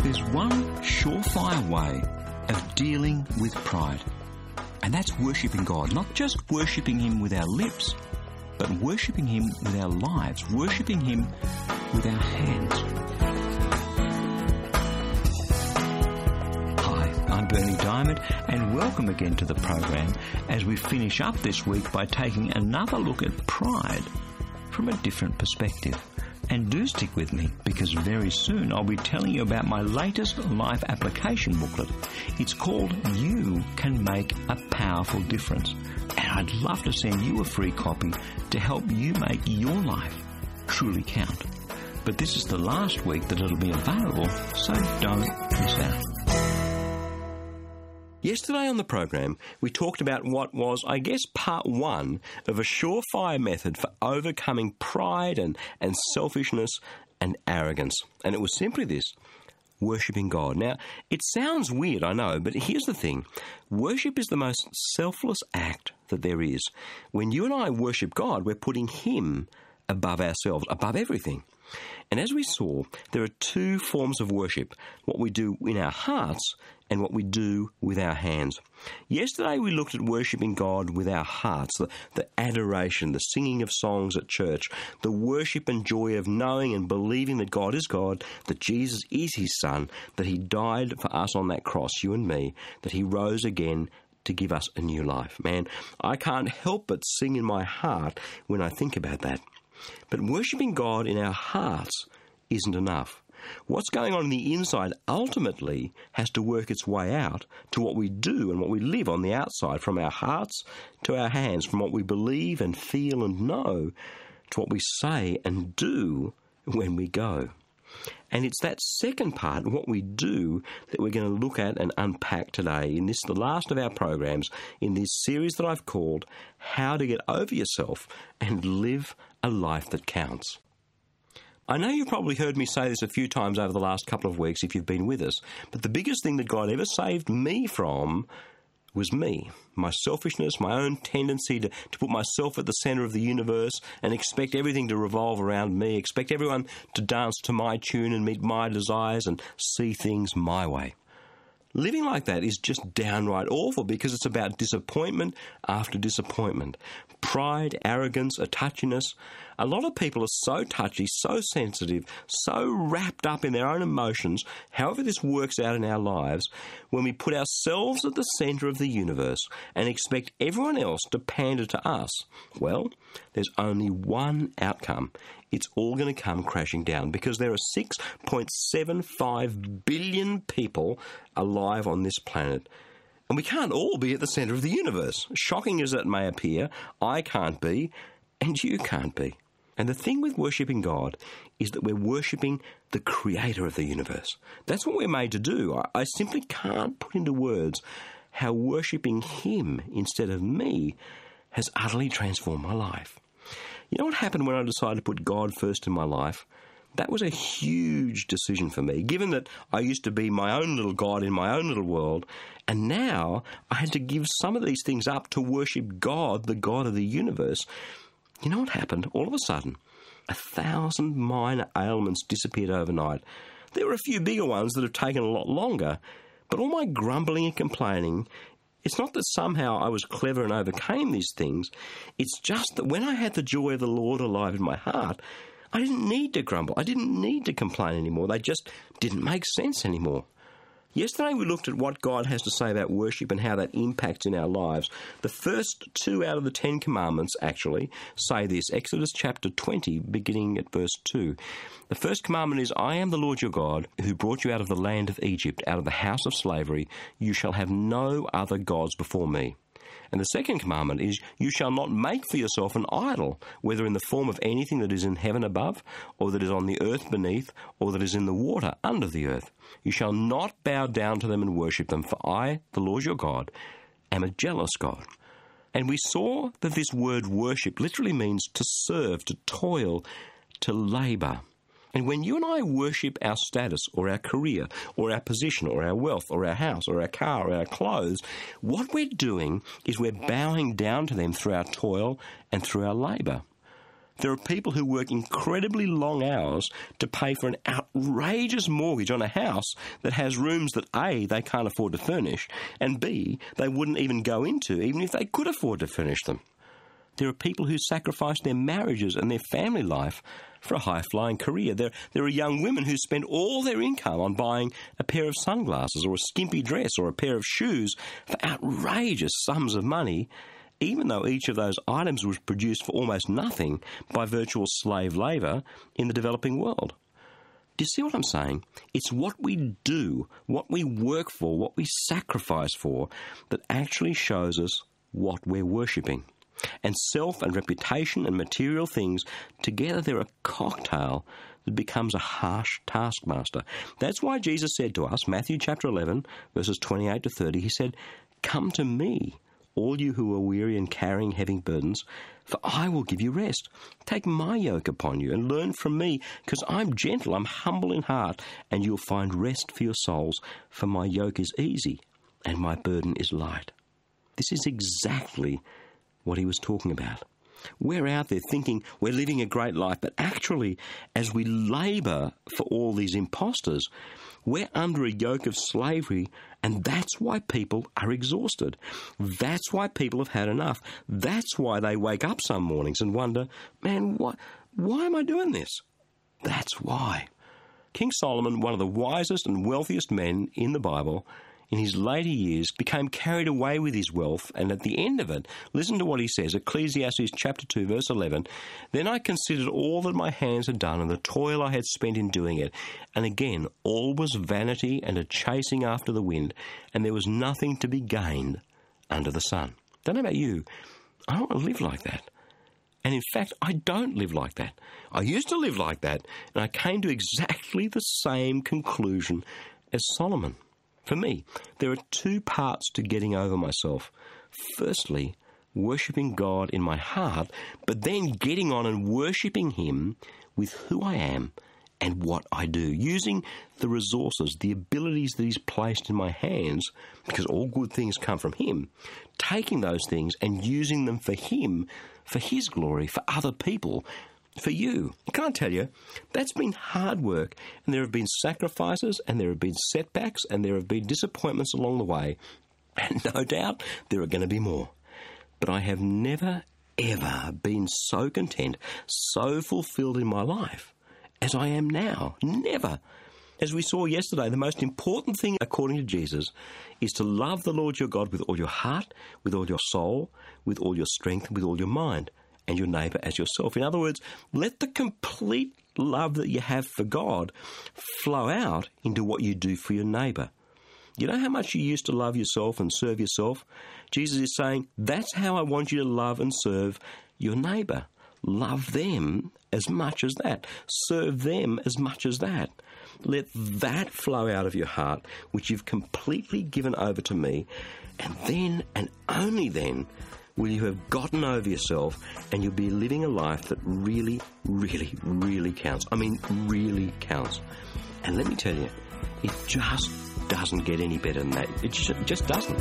There's one surefire way of dealing with pride, and that's worshipping God. Not just worshipping Him with our lips, but worshipping Him with our lives, worshipping Him with our hands. Hi, I'm Berni Dymet, and welcome again to the program as we finish up this week by taking another look at pride from a different perspective. And do stick with me, because very soon I'll be telling you about my latest life application booklet. It's called You Can Make a Powerful Difference. And I'd love to send you a free copy to help you make your life truly count. But this is the last week that it'll be available, so don't miss out. Yesterday on the program, we talked about what was, I guess, part one of a surefire method for overcoming pride and selfishness and arrogance. And it was simply this: worshipping God. Now, it sounds weird, I know, but here's the thing. Worship is the most selfless act that there is. When you and I worship God, we're putting Him above ourselves, above everything. And as we saw, there are two forms of worship: what we do in our hearts and what we do with our hands. Yesterday we looked at worshipping God with our hearts, the adoration, the singing of songs at church, the worship and joy of knowing and believing that God is God, that Jesus is His Son, that He died for us on that cross, you and me, that He rose again to give us a new life. Man, I can't help but sing in my heart when I think about that. But worshipping God in our hearts isn't enough. What's going on the inside ultimately has to work its way out to what we do and what we live on the outside, from our hearts to our hands, from what we believe and feel and know to what we say and do when we go. And it's that second part, what we do, that we're going to look at and unpack today in this, the last of our programs in this series that I've called How to Get Over Yourself and Live a Life That Counts. I know you've probably heard me say this a few times over the last couple of weeks if you've been with us, but the biggest thing that God ever saved me from was me, my selfishness, my own tendency to put myself at the centre of the universe and expect everything to revolve around me, expect everyone to dance to my tune and meet my desires and see things my way. Living like that is just downright awful, because it's about disappointment after disappointment. Pride, arrogance, a touchiness. A lot of people are so touchy, so sensitive, so wrapped up in their own emotions, however this works out in our lives, when we put ourselves at the centre of the universe and expect everyone else to pander to us. Well, there's only one outcome. It's all going to come crashing down, because there are 6.75 billion people alive on this planet. And we can't all be at the centre of the universe. Shocking as it may appear, I can't be, and you can't be. And the thing with worshipping God is that we're worshipping the Creator of the universe. That's what we're made to do. I simply can't put into words how worshipping Him instead of me has utterly transformed my life. You know what happened when I decided to put God first in my life? That was a huge decision for me, given that I used to be my own little God in my own little world, and now I had to give some of these things up to worship God, the God of the universe. You know what happened? All of a sudden, 1,000 minor ailments disappeared overnight. There were a few bigger ones that have taken a lot longer, but all my grumbling and complaining, it's not that somehow I was clever and overcame these things. It's just that when I had the joy of the Lord alive in my heart, I didn't need to grumble. I didn't need to complain anymore. They just didn't make sense anymore. Yesterday we looked at what God has to say about worship and how that impacts in our lives. The first 2 out of the 10 commandments actually say this. Exodus chapter 20, beginning at verse 2. The first commandment is, I am the Lord your God, who brought you out of the land of Egypt, out of the house of slavery. You shall have no other gods before me. And the second commandment is, you shall not make for yourself an idol, whether in the form of anything that is in heaven above, or that is on the earth beneath, or that is in the water under the earth. You shall not bow down to them and worship them, for I, the Lord your God, am a jealous God. And we saw that this word worship literally means to serve, to toil, to labour. And when you and I worship our status or our career or our position or our wealth or our house or our car or our clothes, what we're doing is we're bowing down to them through our toil and through our labour. There are people who work incredibly long hours to pay for an outrageous mortgage on a house that has rooms that A, they can't afford to furnish, and B, they wouldn't even go into even if they could afford to furnish them. There are people who sacrifice their marriages and their family life for a high-flying career. There are young women who spend all their income on buying a pair of sunglasses or a skimpy dress or a pair of shoes for outrageous sums of money, even though each of those items was produced for almost nothing by virtual slave labour in the developing world. Do you see what I'm saying? It's what we do, what we work for, what we sacrifice for, that actually shows us what we're worshipping. And self and reputation and material things, together they're a cocktail that becomes a harsh taskmaster. That's why Jesus said to us, Matthew chapter 11, verses 28 to 30, he said, "Come to me, all you who are weary and carrying heavy burdens, for I will give you rest. Take my yoke upon you and learn from me, because I'm gentle, I'm humble in heart, and you'll find rest for your souls, for my yoke is easy and my burden is light." This is exactly what he was talking about. We're out there thinking we're living a great life, but actually, as we labour for all these imposters, we're under a yoke of slavery, and that's why people are exhausted. That's why people have had enough. That's why they wake up some mornings and wonder, man, why am I doing this? That's why. King Solomon, one of the wisest and wealthiest men in the Bible, in his later years, became carried away with his wealth, and at the end of it, listen to what he says, Ecclesiastes chapter 2, verse 11, "Then I considered all that my hands had done and the toil I had spent in doing it, and again all was vanity and a chasing after the wind, and there was nothing to be gained under the sun." Don't know about you, I don't want to live like that. And in fact, I don't live like that. I used to live like that, and I came to exactly the same conclusion as Solomon. For me, there are two parts to getting over myself. Firstly, worshipping God in my heart, but then getting on and worshipping Him with who I am and what I do, using the resources, the abilities that He's placed in my hands, because all good things come from Him, taking those things and using them for Him, for His glory, for other people, for you. Can I tell you, that's been hard work, and there have been sacrifices, and there have been setbacks, and there have been disappointments along the way, and no doubt there are going to be more. But I have never, ever been so content, so fulfilled in my life as I am now. Never. As we saw yesterday, the most important thing, according to Jesus, is to love the Lord your God with all your heart, with all your soul, with all your strength, and with all your mind, and your neighbour as yourself. In other words, let the complete love that you have for God flow out into what you do for your neighbour. You know how much you used to love yourself and serve yourself? Jesus is saying, that's how I want you to love and serve your neighbour. Love them as much as that. Serve them as much as that. Let that flow out of your heart, which you've completely given over to me, and then, and only then, will you have gotten over yourself, and you'll be living a life that really, really, really counts. I mean, really counts. And let me tell you, it just doesn't get any better than that. It just doesn't.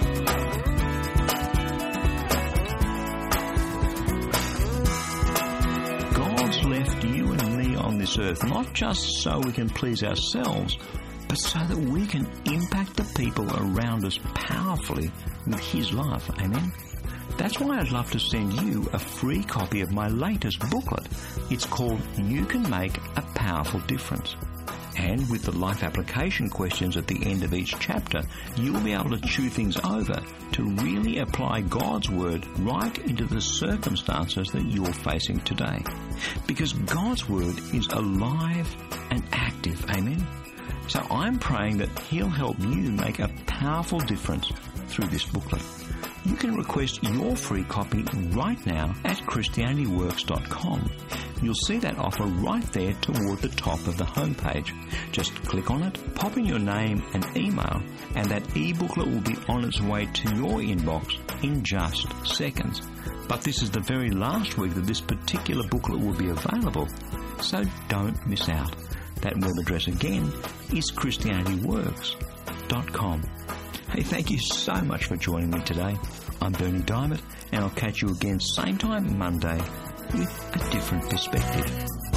God's left you and me on this earth, not just so we can please ourselves, but so that we can impact the people around us powerfully with His love. Amen? That's why I'd love to send you a free copy of my latest booklet. It's called You Can Make a Powerful Difference. And with the life application questions at the end of each chapter, you'll be able to chew things over to really apply God's Word right into the circumstances that you're facing today. Because God's Word is alive and active. Amen? So I'm praying that He'll help you make a powerful difference through this booklet. You can request your free copy right now at ChristianityWorks.com. You'll see that offer right there toward the top of the homepage. Just click on it, pop in your name and email, and that e-booklet will be on its way to your inbox in just seconds. But this is the very last week that this particular booklet will be available, so don't miss out. That web address again is ChristianityWorks.com. Hey, thank you so much for joining me today. I'm Berni Dymet, and I'll catch you again same time Monday, with a different perspective.